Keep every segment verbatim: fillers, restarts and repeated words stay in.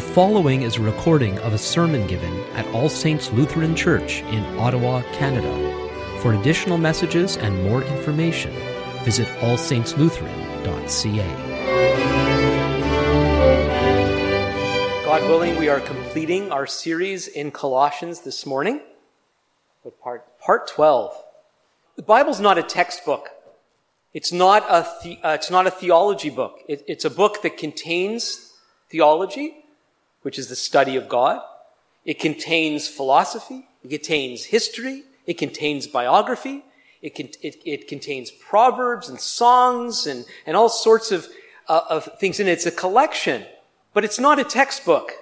The following is a recording of a sermon given at All Saints Lutheran Church in Ottawa, Canada. For additional messages and more information, visit all saints lutheran dot c a. God willing, we are completing our series in Colossians this morning with part, part twelve. The Bible's not a textbook. It's not a, the, uh, it's not a theology book. It, it's a book that contains theology, which is the study of God. It contains philosophy. It contains history. It contains biography. It, can, it, it contains proverbs and songs and, and all sorts of, uh, of things. And it's a collection, but it's not a textbook.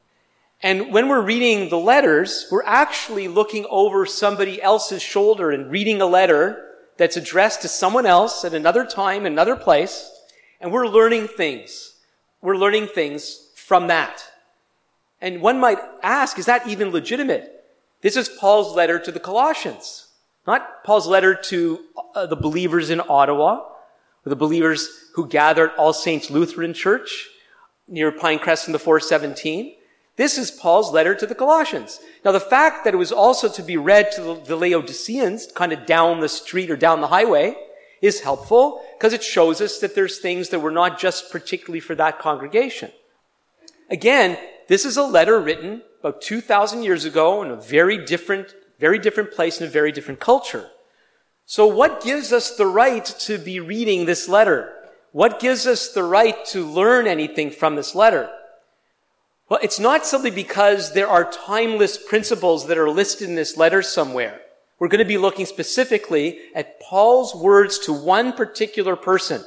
And when we're reading the letters, we're actually looking over somebody else's shoulder and reading a letter that's addressed to someone else at another time, another place, and we're learning things. We're learning things from that. And one might ask, is that even legitimate? This is Paul's letter to the Colossians, not Paul's letter to uh, the believers in Ottawa, or the believers who gather at All Saints Lutheran Church near Pinecrest in the four seventeen. This is Paul's letter to the Colossians. Now, the fact that it was also to be read to the, the Laodiceans, kind of down the street or down the highway, is helpful because it shows us that there's things that were not just particularly for that congregation. Again, this is a letter written about two thousand years ago in a very different, very different place in a very different culture. So what gives us the right to be reading this letter? What gives us the right to learn anything from this letter? Well, it's not simply because there are timeless principles that are listed in this letter somewhere. We're going to be looking specifically at Paul's words to one particular person.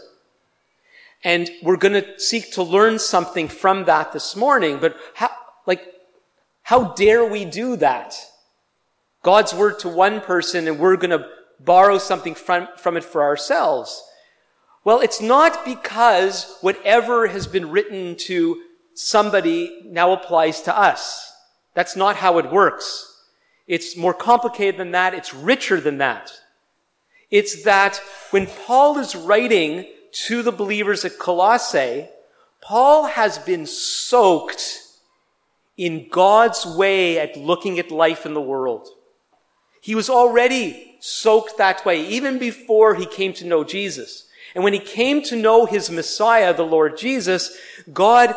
And we're going to seek to learn something from that this morning. But how, like, how dare we do that? God's word to one person and we're going to borrow something from, from it for ourselves. Well, it's not because whatever has been written to somebody now applies to us. That's not how it works. It's more complicated than that. It's richer than that. It's that when Paul is writing to the believers at Colossae, Paul has been soaked in God's way at looking at life in the world. He was already soaked that way, even before he came to know Jesus. And when he came to know his Messiah, the Lord Jesus, God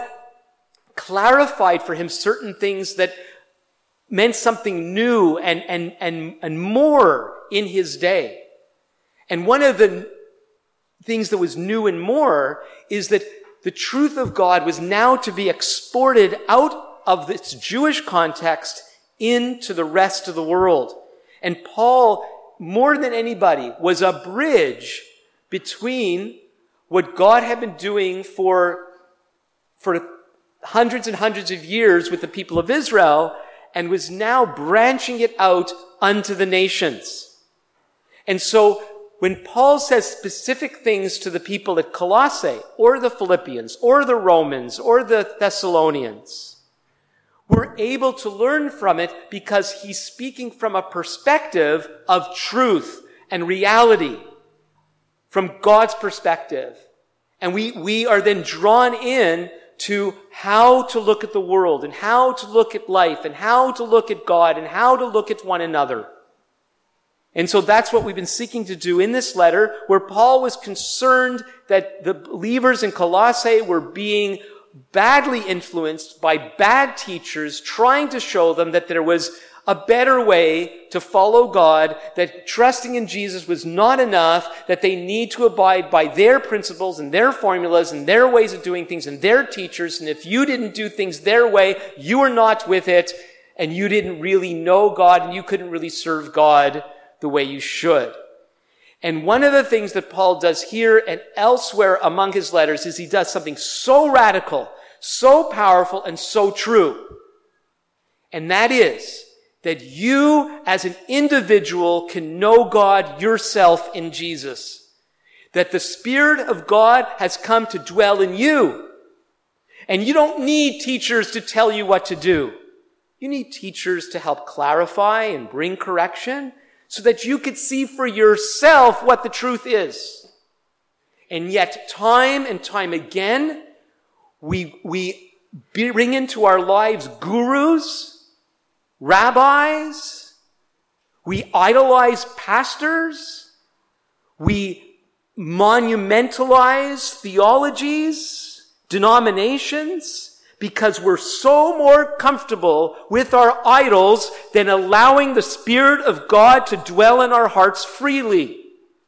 clarified for him certain things that meant something new and, and, and, and more in his day. And one of the things that was new and more is that the truth of God was now to be exported out of its Jewish context into the rest of the world. And Paul, more than anybody, was a bridge between what God had been doing for, for hundreds and hundreds of years with the people of Israel and was now branching it out unto the nations. And so when Paul says specific things to the people at Colossae, or the Philippians, or the Romans, or the Thessalonians, we're able to learn from it because he's speaking from a perspective of truth and reality, from God's perspective. And we, we are then drawn in to how to look at the world, and how to look at life, and how to look at God, and how to look at one another. And so that's what we've been seeking to do in this letter, where Paul was concerned that the believers in Colossae were being badly influenced by bad teachers trying to show them that there was a better way to follow God, that trusting in Jesus was not enough, that they need to abide by their principles and their formulas and their ways of doing things and their teachers. And if you didn't do things their way, you were not with it, and you didn't really know God, and you couldn't really serve God the way you should. And one of the things that Paul does here and elsewhere among his letters is he does something so radical, so powerful, and so true. And that is that you as an individual can know God yourself in Jesus. That the Spirit of God has come to dwell in you. And you don't need teachers to tell you what to do. You need teachers to help clarify and bring correction so that you could see for yourself what the truth is. And yet, time and time again, we, we bring into our lives gurus, rabbis. We idolize pastors. We monumentalize theologies, denominations, because we're so more comfortable with our idols than allowing the Spirit of God to dwell in our hearts freely.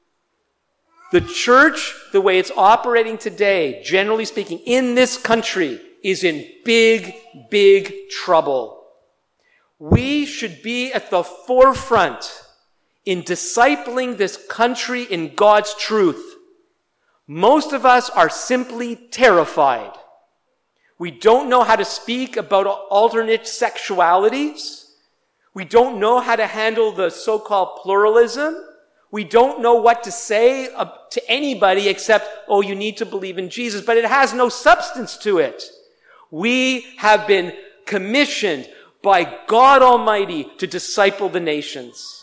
The church, the way it's operating today, generally speaking, in this country, is in big, big trouble. We should be at the forefront in discipling this country in God's truth. Most of us are simply terrified. We don't know how to speak about alternate sexualities. We don't know how to handle the so-called pluralism. We don't know what to say to anybody except, oh, you need to believe in Jesus, but it has no substance to it. We have been commissioned by God Almighty to disciple the nations.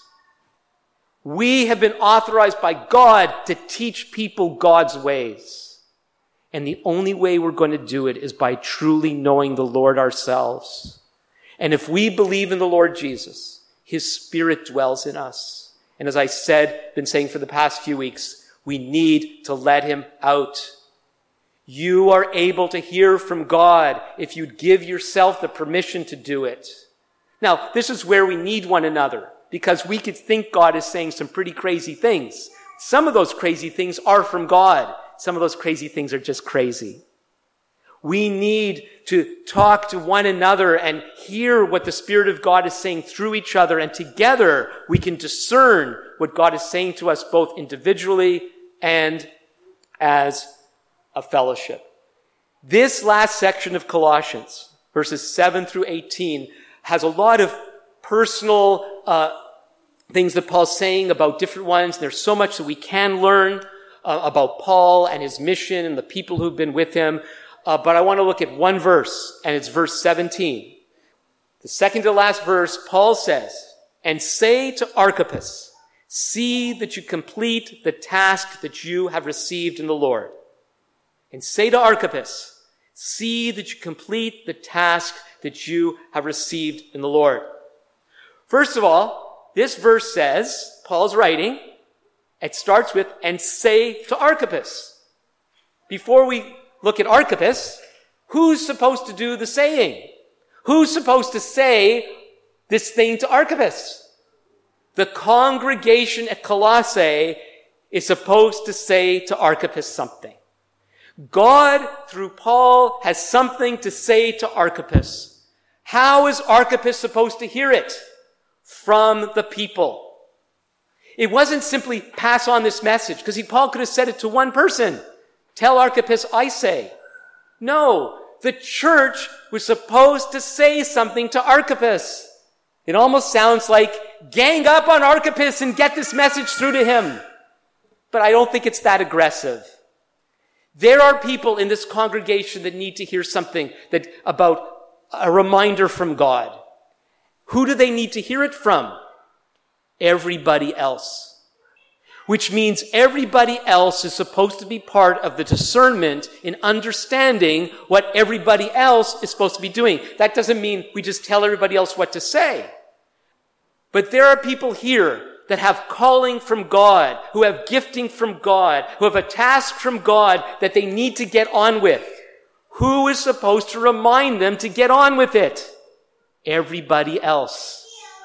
We have been authorized by God to teach people God's ways. And the only way we're going to do it is by truly knowing the Lord ourselves. And if we believe in the Lord Jesus, His Spirit dwells in us. And as I said, been saying for the past few weeks, we need to let Him out. You are able to hear from God if you give yourself the permission to do it. Now, this is where we need one another, because we could think God is saying some pretty crazy things. Some of those crazy things are from God. Some of those crazy things are just crazy. We need to talk to one another and hear what the Spirit of God is saying through each other, and together we can discern what God is saying to us both individually and as a fellowship. This last section of Colossians, verses seven through eighteen, has a lot of personal uh, things that Paul's saying about different ones. There's so much that we can learn uh, about Paul and his mission and the people who've been with him. Uh, but I want to look at one verse, and it's verse seventeen. The second to last verse, Paul says, "And say to Archippus, see that you complete the task that you have received in the Lord." And say to Archippus, see that you complete the task that you have received in the Lord. First of all, this verse says, Paul's writing, it starts with, "and say to Archippus." Before we look at Archippus, who's supposed to do the saying? Who's supposed to say this thing to Archippus? The congregation at Colossae is supposed to say to Archippus something. God, through Paul, has something to say to Archippus. How is Archippus supposed to hear it? From the people. It wasn't simply pass on this message, because Paul could have said it to one person. Tell Archippus, I say. No, the church was supposed to say something to Archippus. It almost sounds like, gang up on Archippus and get this message through to him. But I don't think it's that aggressive. There are people in this congregation that need to hear something that about a reminder from God. Who do they need to hear it from? Everybody else. Which means everybody else is supposed to be part of the discernment in understanding what everybody else is supposed to be doing. That doesn't mean we just tell everybody else what to say. But there are people here that have calling from God, who have gifting from God, who have a task from God that they need to get on with. Who is supposed to remind them to get on with it? Everybody else.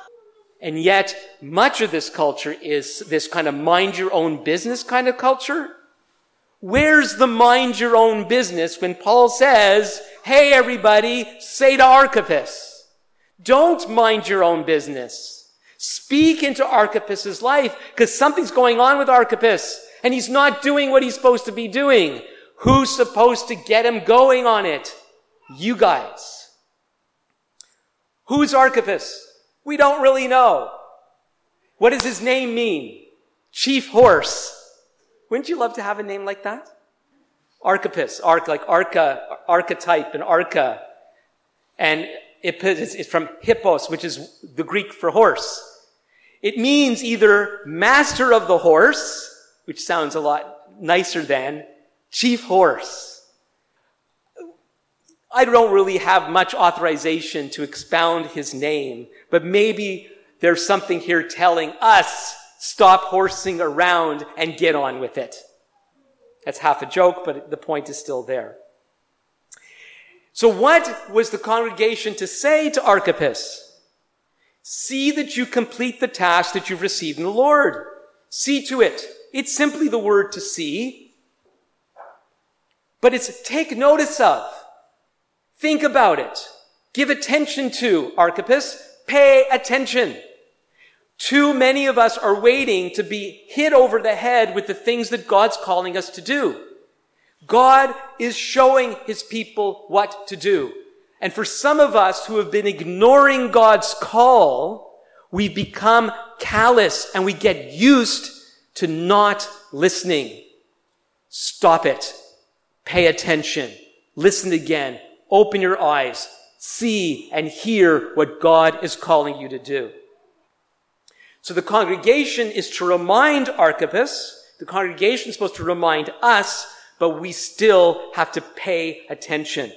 And yet, much of this culture is this kind of mind your own business kind of culture. Where's the mind your own business when Paul says, hey everybody, say to Archippus? Don't mind your own business. Speak into Archippus' life, because something's going on with Archippus, and he's not doing what he's supposed to be doing. Who's supposed to get him going on it? You guys. Who's Archippus? We don't really know. What does his name mean? Chief Horse. Wouldn't you love to have a name like that? Archippus, arch, like arca, archetype and arca. And it is from hippos, which is the Greek for horse. It means either master of the horse, which sounds a lot nicer than chief horse. I don't really have much authorization to expound his name, but maybe there's something here telling us, stop horsing around and get on with it. That's half a joke, but the point is still there. So what was the congregation to say to Archippus? See that you complete the task that you've received in the Lord. See to it. It's simply the word to see. But it's take notice of. Think about it. Give attention to, Archippus. Pay attention. Too many of us are waiting to be hit over the head with the things that God's calling us to do. God is showing his people what to do. And for some of us who have been ignoring God's call, we've become callous and we get used to not listening. Stop it. Pay attention. Listen again. Open your eyes. See and hear what God is calling you to do. So the congregation is to remind Archippus. The congregation is supposed to remind us, but we still have to pay attention.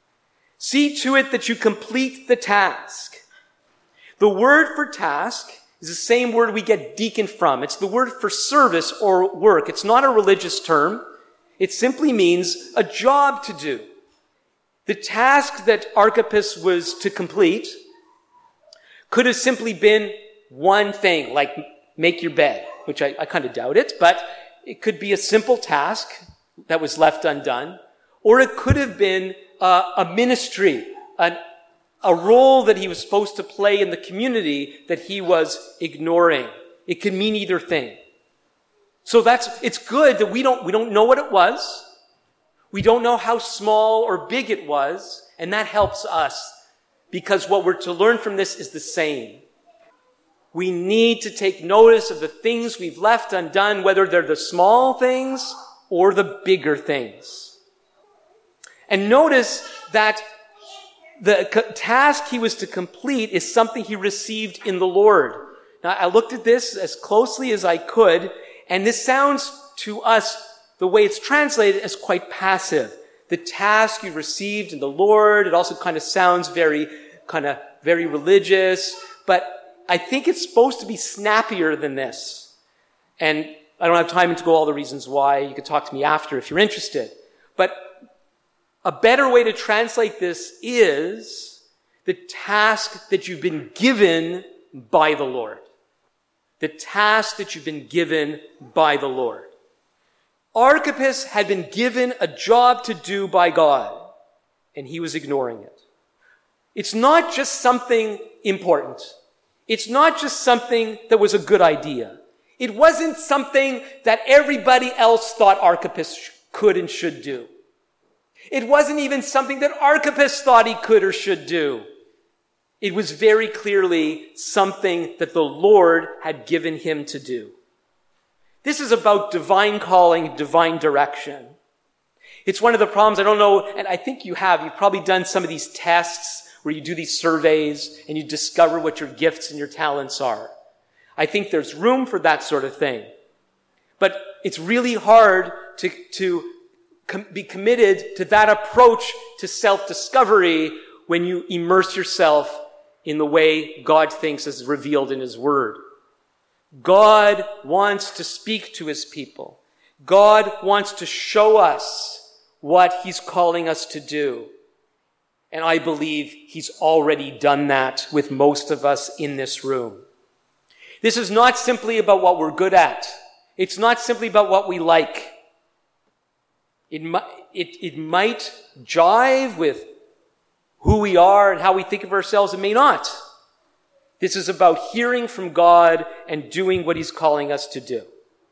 See to it that you complete the task. The word for task is the same word we get deacon from. It's the word for service or work. It's not a religious term. It simply means a job to do. The task that Archippus was to complete could have simply been one thing, like make your bed, which I, I kind of doubt it, but it could be a simple task that was left undone, or it could have been uh, a ministry, an, a role that he was supposed to play in the community that he was ignoring. It could mean either thing. So that's, it's good that we don't, we don't know what it was. We don't know how small or big it was, and that helps us because what we're to learn from this is the same. We need to take notice of the things we've left undone, whether they're the small things or the bigger things. And notice that the task he was to complete is something he received in the Lord. Now, I looked at this as closely as I could, and this sounds to us, the way it's translated, as quite passive. The task you received in the Lord, it also kind of sounds very, kind of very religious, but I think it's supposed to be snappier than this. And I don't have time to go all the reasons why. You could talk to me after if you're interested. But a better way to translate this is the task that you've been given by the Lord. The task that you've been given by the Lord. Archippus had been given a job to do by God, and he was ignoring it. It's not just something important. It's not just something that was a good idea. It wasn't something that everybody else thought Archippus could and should do. It wasn't even something that Archippus thought he could or should do. It was very clearly something that the Lord had given him to do. This is about divine calling, divine direction. It's one of the problems, I don't know, and I think you have, you've probably done some of these tests where you do these surveys and you discover what your gifts and your talents are. I think there's room for that sort of thing. But it's really hard to, to com- be committed to that approach to self-discovery when you immerse yourself in the way God thinks is revealed in his word. God wants to speak to his people. God wants to show us what he's calling us to do. And I believe he's already done that with most of us in this room. This is not simply about what we're good at. It's not simply about what we like. It, it, it might jive with who we are and how we think of ourselves. It may not. This is about hearing from God and doing what he's calling us to do.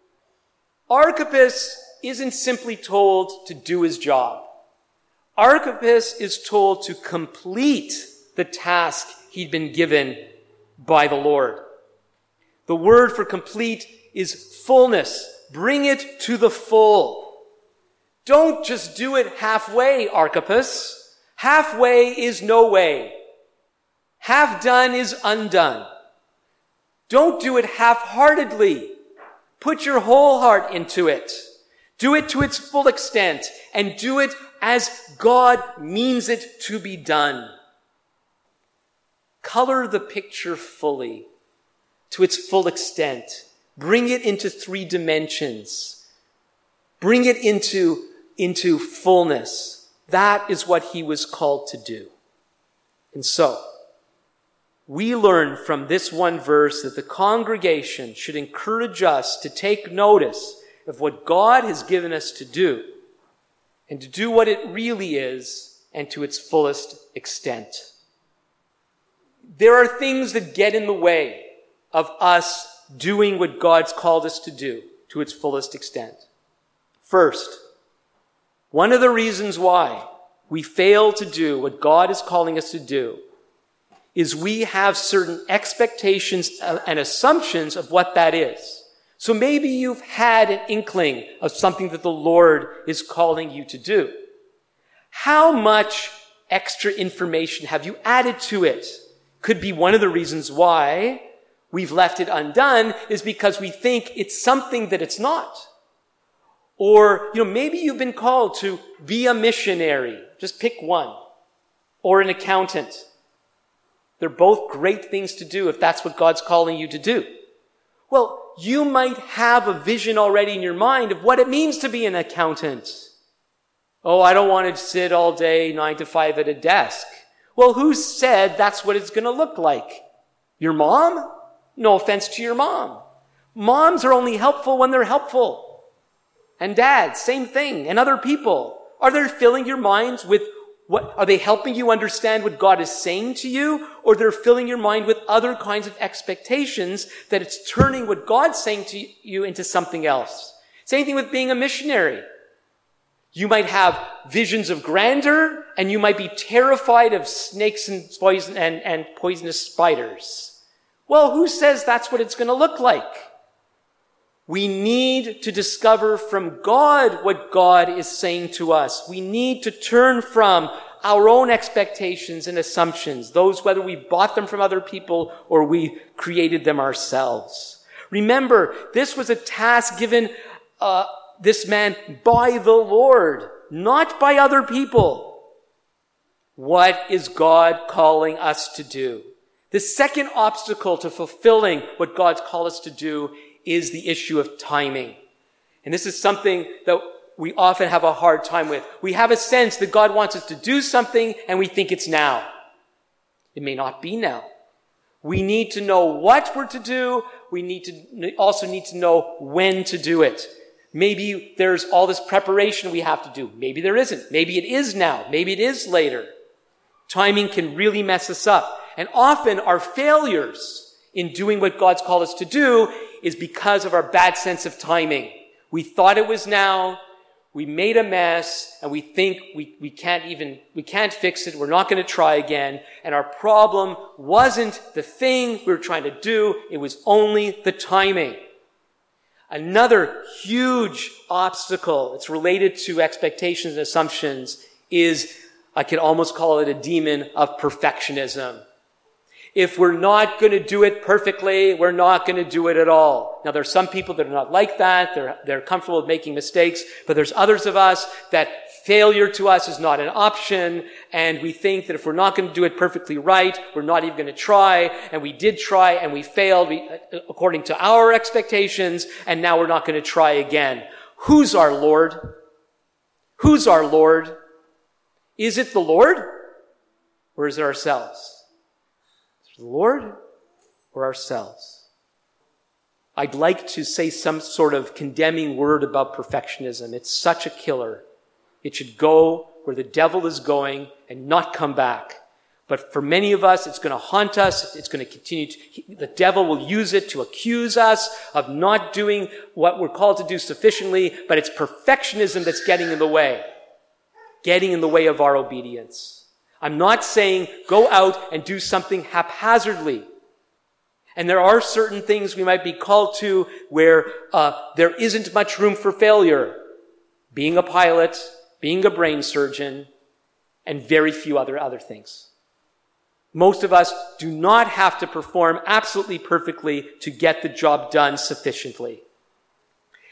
Archippus isn't simply told to do his job. Archippus is told to complete the task he'd been given by the Lord. The word for complete is fullness. Bring it to the full. Don't just do it halfway, Archippus. Halfway is no way. Half done is undone. Don't do it half-heartedly. Put your whole heart into it. Do it to its full extent and do it as God means it to be done. Color the picture fully, to its full extent. Bring it into three dimensions. Bring it into, into fullness. That is what he was called to do. And so, we learn from this one verse that the congregation should encourage us to take notice of what God has given us to do, and to do what it really is, and to its fullest extent. There are things that get in the way of us doing what God's called us to do to its fullest extent. First, one of the reasons why we fail to do what God is calling us to do is we have certain expectations and assumptions of what that is. So maybe you've had an inkling of something that the Lord is calling you to do. How much extra information have you added to it? Could be one of the reasons why we've left it undone is because we think it's something that it's not. Or, you know, maybe you've been called to be a missionary. Just pick one. Or an accountant. They're both great things to do if that's what God's calling you to do. Well, you might have a vision already in your mind of what it means to be an accountant. Oh, I don't want to sit all day, nine to five at a desk. Well, who said that's what it's going to look like? Your mom? No offense to your mom. Moms are only helpful when they're helpful. And dads, same thing. And other people. Are they filling your minds with what? Are they helping you understand what God is saying to you? Or they're filling your mind with other kinds of expectations that it's turning what God's saying to you into something else? Same thing with being a missionary. You might have visions of grandeur, and you might be terrified of snakes and poison and, and poisonous spiders. Well, who says that's what it's going to look like? We need to discover from God what God is saying to us. We need to turn from our own expectations and assumptions, those whether we bought them from other people or we created them ourselves. Remember, this was a task given uh, this man by the Lord, not by other people. What is God calling us to do? The second obstacle to fulfilling what God's called us to do is the issue of timing. And this is something that we often have a hard time with. We have a sense that God wants us to do something and we think it's now. It may not be now. We need to know what we're to do. We need to also need to know when to do it. Maybe there's all this preparation we have to do. Maybe there isn't. Maybe it is now. Maybe it is later. Timing can really mess us up. And often our failures in doing what God's called us to do is because of our bad sense of timing. We thought it was now. We made a mess, and we think we, we can't even, we can't fix it. We're not going to try again. And our problem wasn't the thing we were trying to do. It was only the timing. Another huge obstacle, it's related to expectations and assumptions, is, I could almost call it a demon of perfectionism. If we're not going to do it perfectly, we're not going to do it at all. Now, there are some people that are not like that. They're, they're comfortable with making mistakes. But there's others of us that failure to us is not an option. And we think that if we're not going to do it perfectly right, we're not even going to try. And we did try and we failed we, according to our expectations. And now we're not going to try again. Who's our Lord? Who's our Lord? Is it the Lord? Or is it ourselves? The Lord or ourselves? I'd like to say some sort of condemning word about perfectionism. It's such a killer. It should go where the devil is going and not come back. But for many of us, it's going to haunt us. It's going to continue to, the devil will use it to accuse us of not doing what we're called to do sufficiently, but it's perfectionism that's getting in the way, getting in the way of our obedience. I'm not saying go out and do something haphazardly. And there are certain things we might be called to where uh, there isn't much room for failure. Being a pilot, being a brain surgeon, and very few other, other things. Most of us do not have to perform absolutely perfectly to get the job done sufficiently.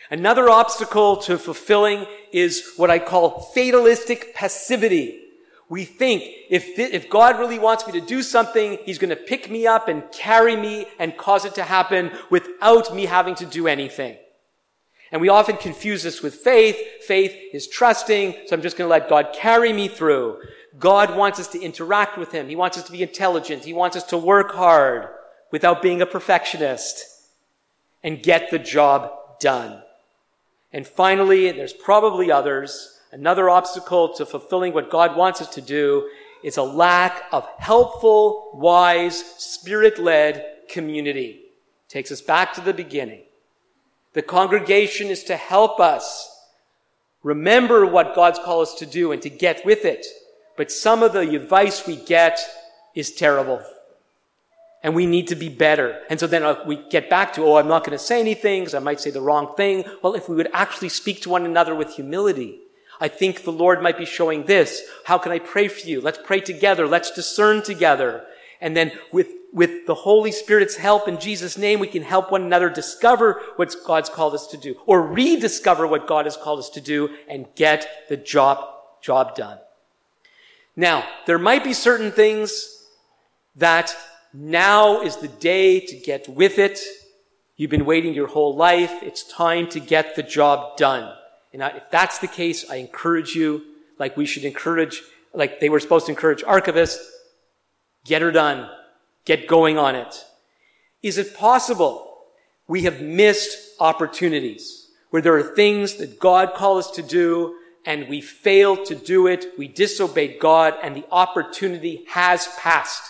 Another obstacle to fulfilling is what I call fatalistic passivity. We think if, th- if God really wants me to do something, he's going to pick me up and carry me and cause it to happen without me having to do anything. And we often confuse this with faith. Faith is trusting, so I'm just going to let God carry me through. God wants us to interact with him. He wants us to be intelligent. He wants us to work hard without being a perfectionist and get the job done. And finally, there's probably others, another obstacle to fulfilling what God wants us to do is a lack of helpful, wise, spirit-led community. Takes us back to the beginning. The congregation is to help us remember what God's called us to do and to get with it. But some of the advice we get is terrible. And we need to be better. And so then uh, we get back to, oh, I'm not going to say anything because I might say the wrong thing. Well, if we would actually speak to one another with humility, I think the Lord might be showing this. How can I pray for you? Let's pray together. Let's discern together. And then with, with the Holy Spirit's help in Jesus' name, we can help one another discover what God's called us to do or rediscover what God has called us to do and get the job, job done. Now, there might be certain things that now is the day to get with it. You've been waiting your whole life. It's time to get the job done. And if that's the case, I encourage you, like we should encourage, like they were supposed to encourage Archivists, get her done. Get going on it. Is it possible we have missed opportunities where there are things that God called us to do and we failed to do it, we disobeyed God, and the opportunity has passed?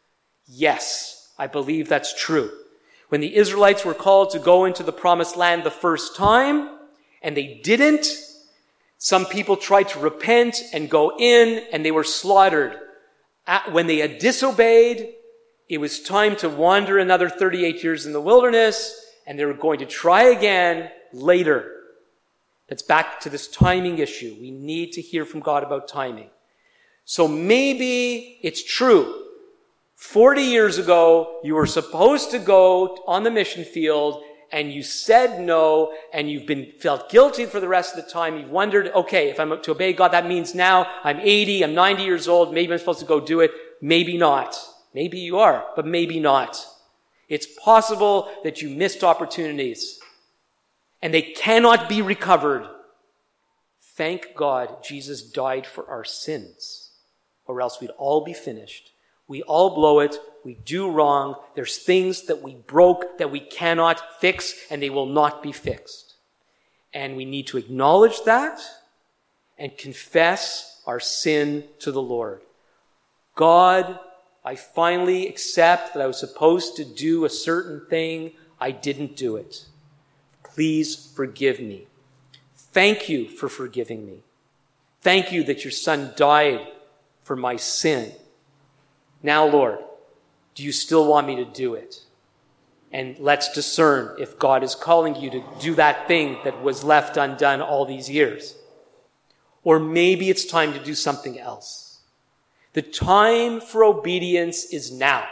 Yes, I believe that's true. When the Israelites were called to go into the promised land the first time, and they didn't, some people tried to repent and go in, and they were slaughtered. When they had disobeyed, it was time to wander another thirty-eight years in the wilderness, and they were going to try again later. That's back to this timing issue. We need to hear from God about timing. So maybe it's true. forty years ago, you were supposed to go on the mission field, and you said no, and you've been felt guilty for the rest of the time. You've wondered, okay, if I'm to obey God, that means now I'm eighty, I'm ninety years old, maybe I'm supposed to go do it. Maybe not. Maybe you are, but maybe not. It's possible that you missed opportunities, and they cannot be recovered. Thank God Jesus died for our sins, or else we'd all be finished. We all blow it. We do wrong. There's things that we broke that we cannot fix, and they will not be fixed. And we need to acknowledge that and confess our sin to the Lord. God, I finally accept that I was supposed to do a certain thing. I didn't do it. Please forgive me. Thank you for forgiving me. Thank you that your Son died for my sin. Now, Lord, do you still want me to do it? And let's discern if God is calling you to do that thing that was left undone all these years. Or maybe it's time to do something else. The time for obedience is now.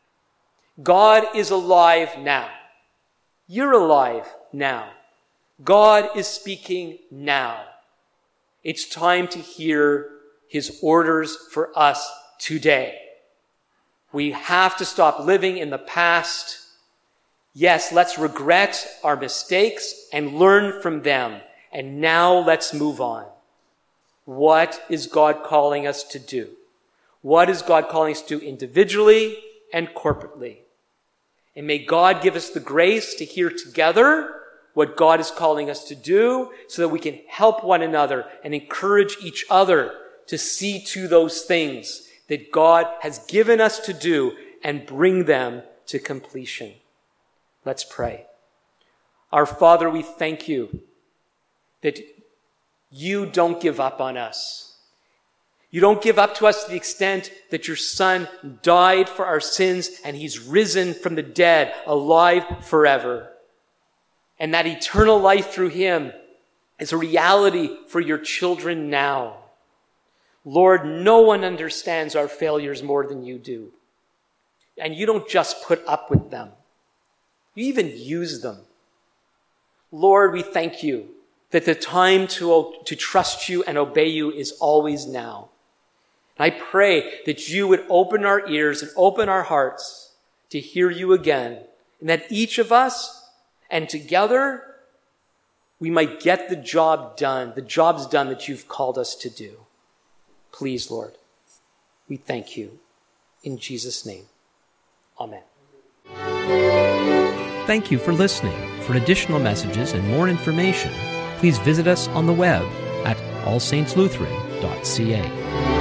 God is alive now. You're alive now. God is speaking now. It's time to hear his orders for us today. We have to stop living in the past. Yes, let's regret our mistakes and learn from them. And now let's move on. What is God calling us to do? What is God calling us to do individually and corporately? And may God give us the grace to hear together what God is calling us to do so that we can help one another and encourage each other to see to those things that God has given us to do and bring them to completion. Let's pray. Our Father, we thank you that you don't give up on us. You don't give up to us to the extent that your Son died for our sins and he's risen from the dead, alive forever. And that eternal life through him is a reality for your children now. Lord, no one understands our failures more than you do. And you don't just put up with them. You even use them. Lord, we thank you that the time to, to trust you and obey you is always now. I pray that you would open our ears and open our hearts to hear you again, and that each of us and together we might get the job done, the jobs done that you've called us to do. Please, Lord, we thank you. In Jesus' name, amen. Thank you for listening. For additional messages and more information, please visit us on the web at all saints lutheran dot c a.